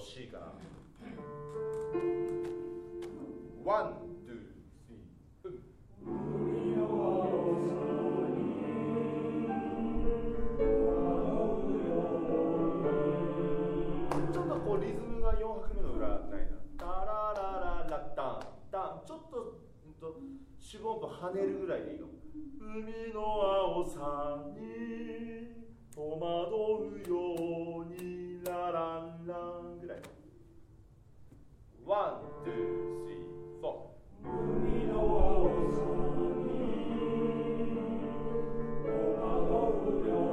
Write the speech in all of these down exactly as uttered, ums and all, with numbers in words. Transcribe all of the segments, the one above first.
C から。ワン、ツー、スリー、うん。ちょっとこうリズムがよん拍目の裏ないな。タララララタンタン、ちょっと、うんと、四分音符跳ねるぐらいでいいよ。海の青さに戸惑うようにラランランぐらい。ワン、ツー、スリー、フォー。海の青さに戸惑うよ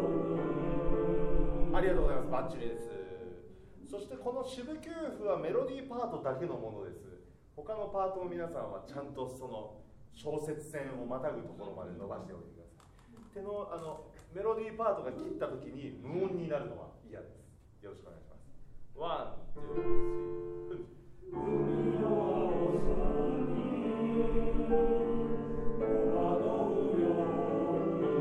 うに。ありがとうございます。バッチリです。そしてこの四分九符はメロディーパートだけのものです。他のパートも皆さんはちゃんとその小節線をまたぐところまで伸ばしておいてください。手のあのメロディーパートが切った時に無音になるのは嫌です。よろしくお願いします。ワン、ツー、スリー、海の青さに戸惑うように。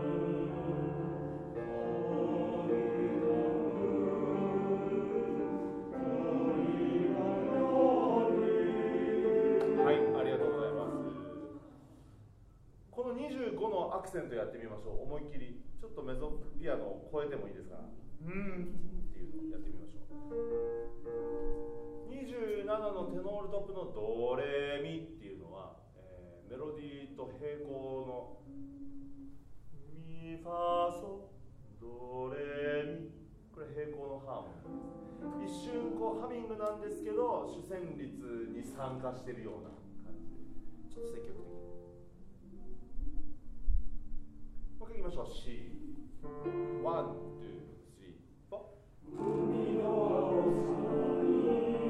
はい、ありがとうございます。このにじゅうごのアクセントやってみましょう。思いっきりちょっとメゾピアノを超えてもいいですから、うーんっていうのをやってみましょう。にじゅうななのテノールトップのドレミっていうのは、えー、メロディーと平行のミファソドレミ、これ平行のハーモニーです。一瞬こうハミングなんですけど主旋律に参加しているような感じで、ちょっと積極的に。もう一回いきましょう。C、ワン、ツー、スリー、フォー。海の青さに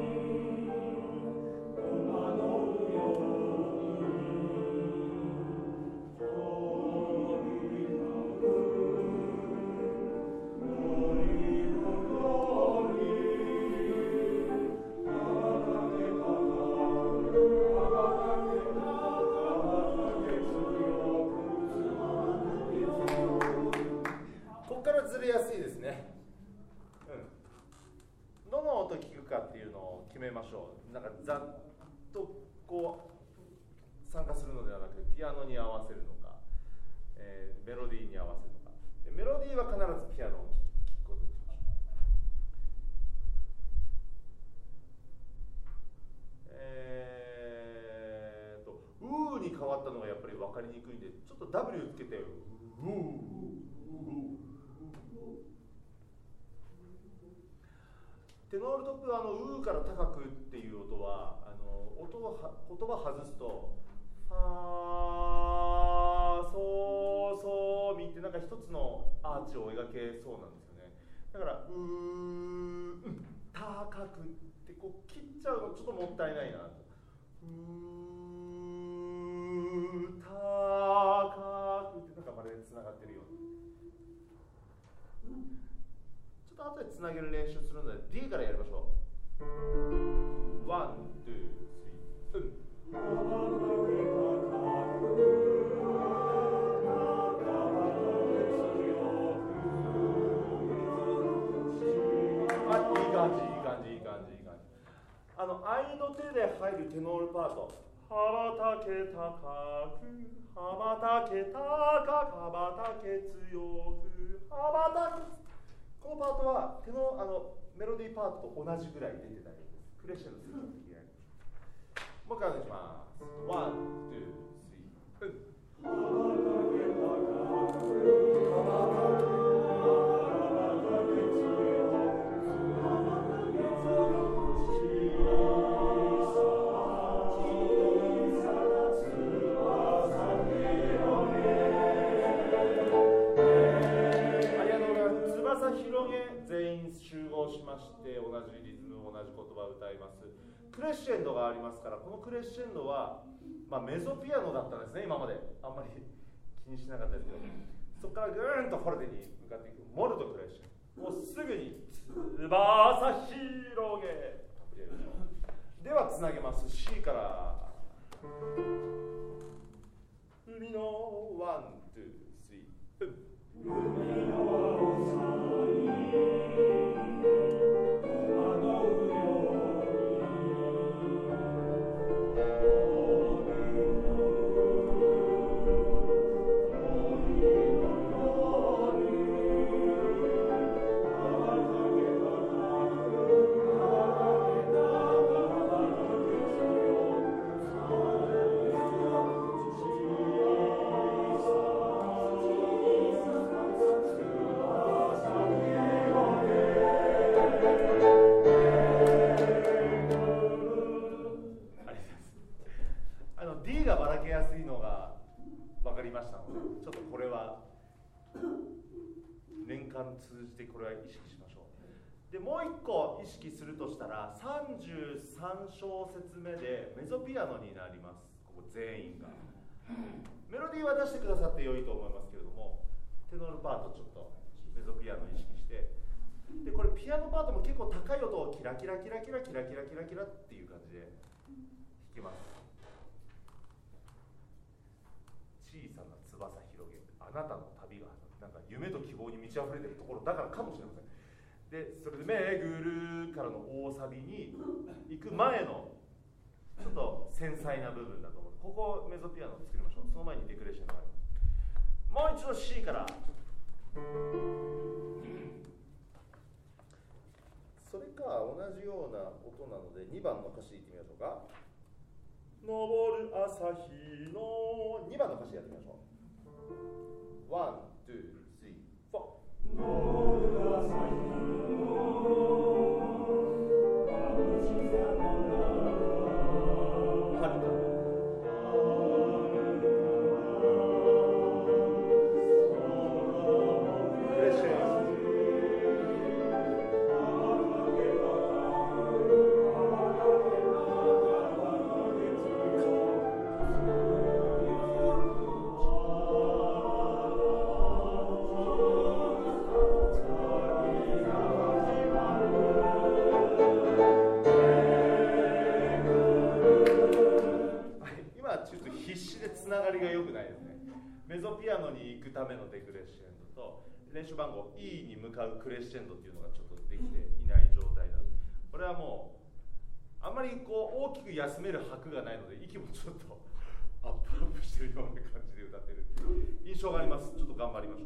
戸惑うように、飛び交う森のように、羽ばたけたたる、羽ばたけた羽ばたけ強くつまぬここからずれやすいですね。うん。どの音聞くかっていうのを決めましょう。なんかざっとこう参加するのではなくて、ピアノに合わせるのか、えー、メロディーに合わせるのか。でメロディーは必ずピアノを聴くことにしましょう。えーと、うーに変わったのがやっぱり分かりにくいんで、ちょっと ダブリュー つけて、うー。テノールトップはあのうーから高くっていう音は、あの音をは言葉外すとファーソーソーミってなんか一つのアーチを描けそうなんですよね。だからうー高くってこう切っちゃうのちょっともったいないなと。うー高くってなんかまるでつながってるような。ちょっと後でつなげる練習するので D からやりましょう。ワン、ツー、スリー、うん。あ、いい感じ、いい感じ、いい感じ、いい感じ。あの、愛の手で入るテノールパート。羽ばたけ高く、羽ばたけ高く、羽ばたけ強く、羽ばたけ。このパートは手のあのメロディーパートと同じぐらい出てたようです。クレッシェンドするときにやりましょう。もう一回お願いします。ワン、ツー、スリー、うん。広げ全員集合しまして同じリズム同じ言葉を歌います。クレッシェンドがありますから、このクレッシェンドは、まあ、メゾピアノだったんですね。今まであんまり気にしなかったですけど、そこからぐーんとフォルテに向かっていくモルトクレッシェンド、もうすぐに翼広げ。ではつなげます。 C から海のワン、ツー、スリー、うん。海の青さに戸惑もう一個意識するとしたらさんじゅうさん小節目でメゾピアノになります。ここ全員がメロディーは出してくださって良いと思いますけれども、テノールパートちょっとメゾピアノを意識して、でこれピアノパートも結構高い音をキラキラキラキラキラキラキラキラっていう感じで弾きます。小さな翼広げ、あなたの旅がなんか夢と希望に満ち溢れてるところだからかもしれません。でそれで「めぐる」からの大サビに行く前のちょっと繊細な部分だと思う。ここメゾピアノを作りましょう。その前にデクレッションがあります。もう一度 C から。それか同じような音なのでにばんの歌詞いってみましょうか。昇る朝日のにばんの歌詞やってみましょう。ワン、ツー、スリー、フォー。昇る朝日メゾピアノに行くためのデクレッシェンドと練習番号 E に向かうクレッシェンドっていうのがちょっとできていない状態なので、これはもうあんまりこう大きく休める拍がないので息もちょっとアップアップしてるような感じで歌ってる印象があります。ちょっと頑張りましょう。